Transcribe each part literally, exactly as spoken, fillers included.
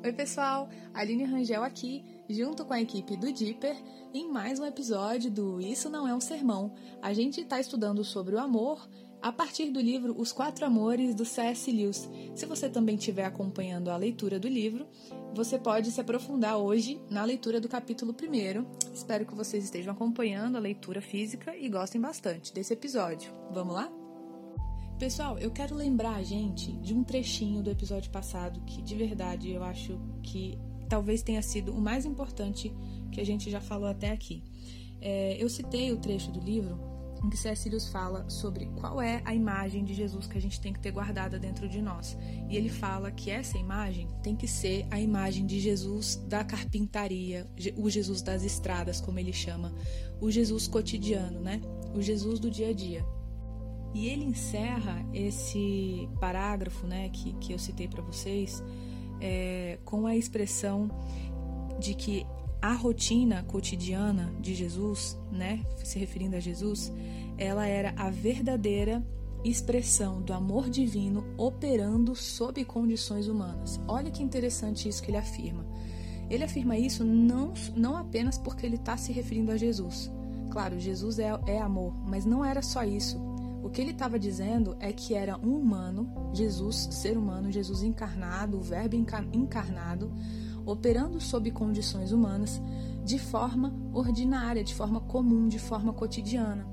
Oi pessoal, Aline Rangel aqui, junto com a equipe do Deeper, em mais um episódio do Isso Não É um Sermão. A gente está estudando sobre o amor a partir do livro Os Quatro Amores, do C S Lewis. Se você também estiver acompanhando a leitura do livro, você pode se aprofundar hoje na leitura do capítulo primeiro. Espero que vocês estejam acompanhando a leitura física e gostem bastante desse episódio. Vamos lá? Pessoal, eu quero lembrar a gente de um trechinho do episódio passado que, de verdade, eu acho que talvez tenha sido o mais importante que a gente já falou até aqui. É, eu citei o trecho do livro em que C S Lewis fala sobre qual é a imagem de Jesus que a gente tem que ter guardada dentro de nós. E ele fala que essa imagem tem que ser a imagem de Jesus da carpintaria, o Jesus das estradas, como ele chama, o Jesus cotidiano, né? O Jesus do dia a dia. E ele encerra esse parágrafo, né, que, que eu citei para vocês, é, com a expressão de que a rotina cotidiana de Jesus, né, se referindo a Jesus, ela era a verdadeira expressão do amor divino operando sob condições humanas. Olha que interessante isso que ele afirma. Ele afirma isso não, não apenas porque ele está se referindo a Jesus. Claro, Jesus é, é amor, mas não era só isso. O que ele estava dizendo é que era um humano, Jesus, ser humano, Jesus encarnado, o verbo encarnado, operando sob condições humanas de forma ordinária, de forma comum, de forma cotidiana.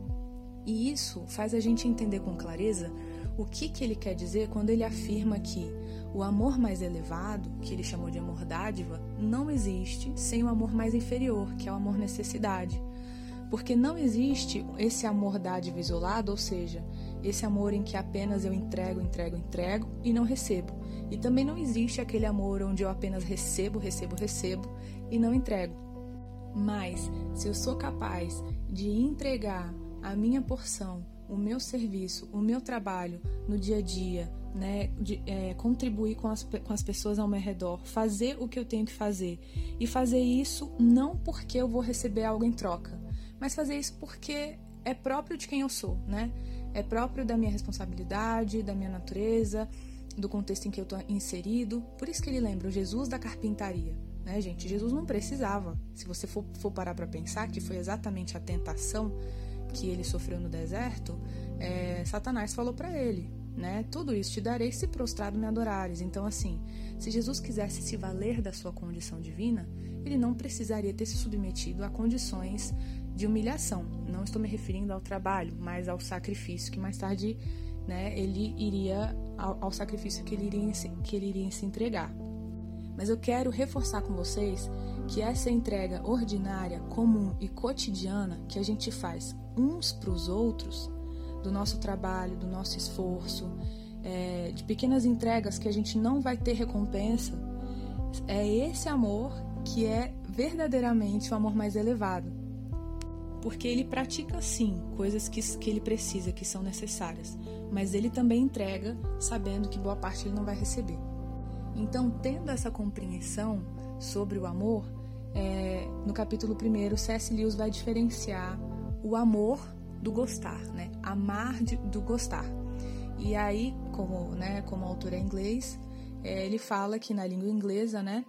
E isso faz a gente entender com clareza o que, que ele quer dizer quando ele afirma que o amor mais elevado, que ele chamou de amor dádiva, não existe sem o amor mais inferior, que é o amor necessidade. Porque não existe esse amor dádiva isolado, ou seja, esse amor em que apenas eu entrego, entrego, entrego e não recebo. E também não existe aquele amor onde eu apenas recebo, recebo, recebo e não entrego. Mas, se eu sou capaz de entregar a minha porção, o meu serviço, o meu trabalho no dia a dia, né, de, é, contribuir com as, com as pessoas ao meu redor, fazer o que eu tenho que fazer, e fazer isso não porque eu vou receber algo em troca, mas fazer isso porque é próprio de quem eu sou, né? É próprio da minha responsabilidade, da minha natureza, do contexto em que eu estou inserido. Por isso que ele lembra o Jesus da carpintaria, né, gente? Jesus não precisava. Se você for, for parar para pensar que foi exatamente a tentação que ele sofreu no deserto, é, Satanás falou para ele, né? Tudo isso te darei se prostrado me adorares. Então, assim, se Jesus quisesse se valer da sua condição divina, ele não precisaria ter se submetido a condições de humilhação. Não estou me referindo ao trabalho, mas ao sacrifício que mais tarde, né, ele iria ao, ao sacrifício que ele iria que ele iria se entregar. Mas eu quero reforçar com vocês que essa entrega ordinária, comum e cotidiana que a gente faz uns para os outros, do nosso trabalho, do nosso esforço, é, de pequenas entregas que a gente não vai ter recompensa, é esse amor que é verdadeiramente o amor mais elevado. Porque ele pratica, sim, coisas que, que ele precisa, que são necessárias, mas ele também entrega sabendo que boa parte ele não vai receber. Então, tendo essa compreensão sobre o amor, é, no capítulo primeiro, C S Lewis vai diferenciar o amor do gostar, né? Amar de, do gostar. E aí, como, né, como o autor é inglês, é, ele fala que na língua inglesa, né,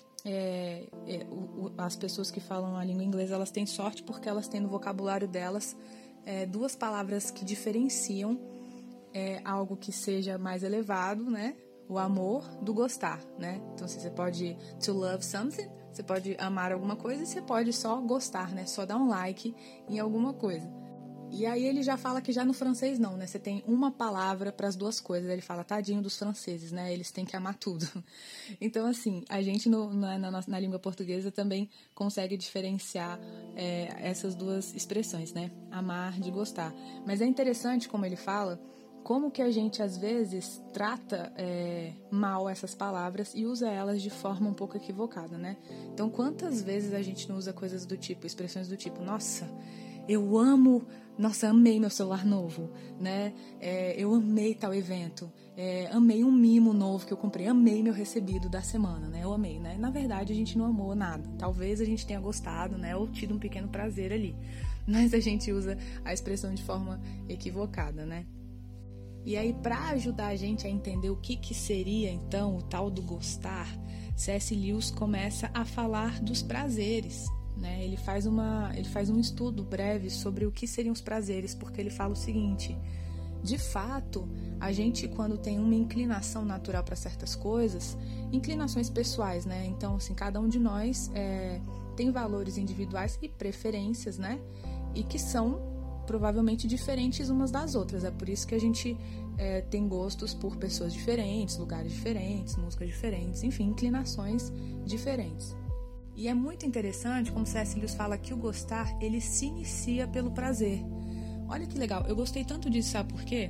é, é, o, o, as pessoas que falam a língua inglesa, elas têm sorte porque elas têm no vocabulário delas é, duas palavras que diferenciam é, algo que seja mais elevado, né? O amor do gostar, né? Então, assim, você pode to love something, você pode amar alguma coisa e você pode só gostar, né? Só dar um like em alguma coisa. E aí ele já fala que já no francês não, né? Você tem uma palavra para as duas coisas. Ele fala, tadinho dos franceses, né? Eles têm que amar tudo. Então, assim, a gente no, na, na, na língua portuguesa também consegue diferenciar é, essas duas expressões, né? Amar de gostar. Mas é interessante como ele fala, como que a gente às vezes trata é, mal essas palavras e usa elas de forma um pouco equivocada, né? Então, quantas vezes a gente não usa coisas do tipo, expressões do tipo, nossa, eu amo, nossa, amei meu celular novo, né? É, eu amei tal evento, é, amei um mimo novo que eu comprei, amei meu recebido da semana, né? Eu amei, né? Na verdade, a gente não amou nada. Talvez a gente tenha gostado, né? Ou tido um pequeno prazer ali. Mas a gente usa a expressão de forma equivocada, né? E aí, para ajudar a gente a entender o que, que seria, então, o tal do gostar, C S. Lewis começa a falar dos prazeres, né? Ele faz uma, ele faz um estudo breve sobre o que seriam os prazeres, porque ele fala o seguinte: de fato, a gente, quando tem uma inclinação natural para certas coisas, inclinações pessoais, né? Então, assim, cada um de nós é, tem valores individuais e preferências, né? E que são provavelmente diferentes umas das outras. É por isso que a gente é, tem gostos por pessoas diferentes, lugares diferentes, músicas diferentes, enfim, inclinações diferentes. E é muito interessante como C S. Lewis fala que o gostar, ele se inicia pelo prazer. Olha que legal, eu gostei tanto disso, sabe por quê?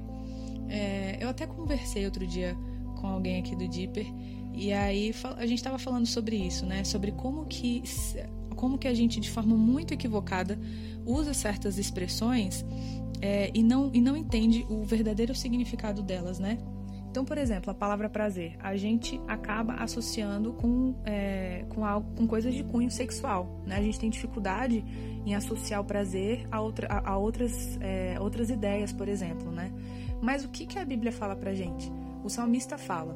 É, eu até conversei outro dia com alguém aqui do Deeper, e aí a gente estava falando sobre isso, né? Sobre como que, como que a gente, de forma muito equivocada, usa certas expressões é, e, não, e não entende o verdadeiro significado delas, né? Então, por exemplo, a palavra prazer, a gente acaba associando com, é, com, algo, com coisas de cunho sexual, né? A gente tem dificuldade em associar o prazer a, outra, a, a outras, é, outras ideias, por exemplo, né? Mas o que, que a Bíblia fala pra gente? O salmista fala: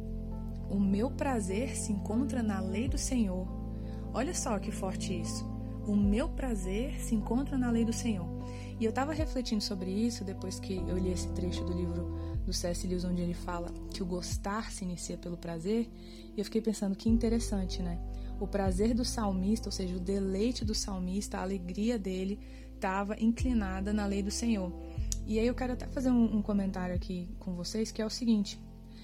o meu prazer se encontra na lei do Senhor. Olha só que forte isso. O meu prazer se encontra na lei do Senhor. E eu estava refletindo sobre isso depois que eu li esse trecho do livro do C S. Lewis, onde ele fala que o gostar se inicia pelo prazer, e eu fiquei pensando que interessante, né? O prazer do salmista, ou seja, o deleite do salmista, a alegria dele, estava inclinada na lei do Senhor. E aí eu quero até fazer um, um comentário aqui com vocês, que é o seguinte: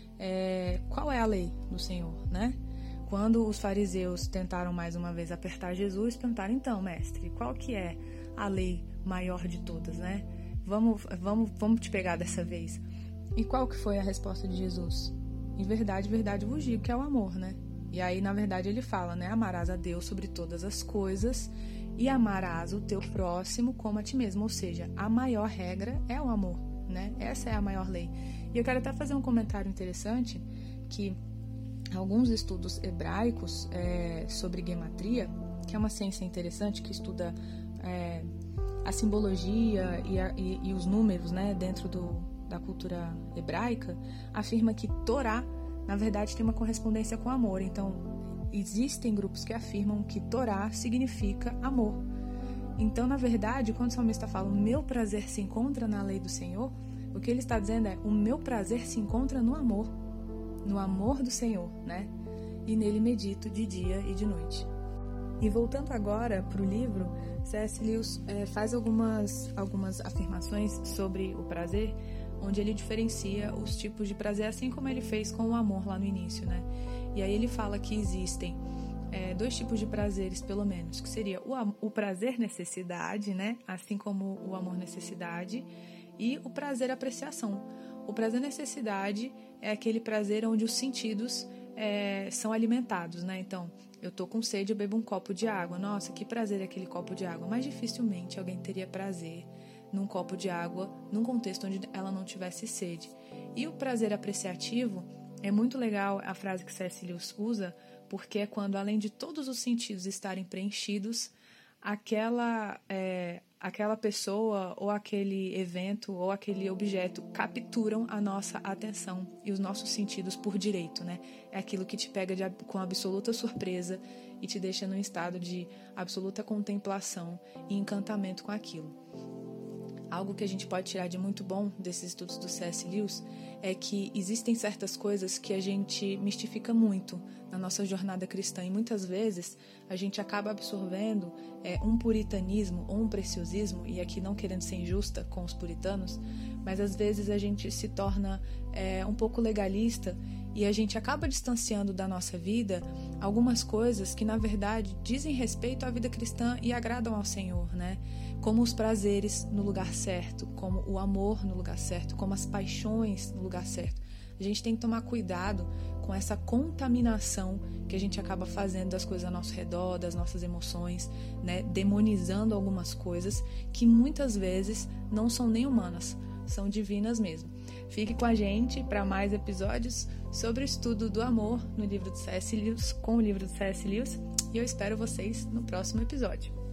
é, qual é a lei do Senhor, né? Quando os fariseus tentaram mais uma vez apertar Jesus, perguntaram: então, mestre, qual que é a lei maior de todas, né? Vamos, vamos, vamos te pegar dessa vez. E qual que foi a resposta de Jesus? Em verdade, verdade vos digo, que é o amor, né? E aí, na verdade, ele fala, né? Amarás a Deus sobre todas as coisas e amarás o teu próximo como a ti mesmo. Ou seja, a maior regra é o amor, né? Essa é a maior lei. E eu quero até fazer um comentário interessante, que alguns estudos hebraicos é, sobre gematria, que é uma ciência interessante que estuda é, a simbologia e, a, e, e os números, né, dentro do, da cultura hebraica, afirma que Torá, na verdade, tem uma correspondência com amor. Então, existem grupos que afirmam que Torá significa amor. Então, na verdade, quando o salmista fala o meu prazer se encontra na lei do Senhor, o que ele está dizendo é o meu prazer se encontra no amor, no amor do Senhor, né? E nele medito de dia e de noite. E voltando agora para o livro, C S. Lewis é, faz algumas, algumas afirmações sobre o prazer, onde ele diferencia os tipos de prazer, assim como ele fez com o amor lá no início, né? E aí ele fala que existem é, dois tipos de prazeres, pelo menos, que seria o, o prazer necessidade, né? Assim como o amor necessidade, e o prazer apreciação. O prazer necessidade é aquele prazer onde os sentidos é, são alimentados, né? Então, eu tô com sede, eu bebo um copo de água. Nossa, que prazer é aquele copo de água. Mas dificilmente alguém teria prazer num copo de água num contexto onde ela não tivesse sede. E o prazer apreciativo é muito legal a frase que C S. Lewis usa, porque é quando, além de todos os sentidos estarem preenchidos, aquela, é, aquela pessoa ou aquele evento ou aquele objeto capturam a nossa atenção e os nossos sentidos por direito, né? É aquilo que te pega de, com absoluta surpresa e te deixa num estado de absoluta contemplação e encantamento com aquilo. Algo que a gente pode tirar de muito bom desses estudos do C S. Lewis é que existem certas coisas que a gente mistifica muito na nossa jornada cristã, e muitas vezes a gente acaba absorvendo é, um puritanismo ou um preciosismo, e aqui não querendo ser injusta com os puritanos, mas às vezes a gente se torna é, um pouco legalista e a gente acaba distanciando da nossa vida algumas coisas que na verdade dizem respeito à vida cristã e agradam ao Senhor, né? Como os prazeres no lugar certo, como o amor no lugar certo, como as paixões no lugar certo. A gente tem que tomar cuidado com essa contaminação que a gente acaba fazendo das coisas ao nosso redor, das nossas emoções, né? Demonizando algumas coisas que muitas vezes não são nem humanas, são divinas mesmo. Fique com a gente para mais episódios sobre o estudo do amor no livro do C S. Lewis, com o livro do C S. Lewis, e eu espero vocês no próximo episódio.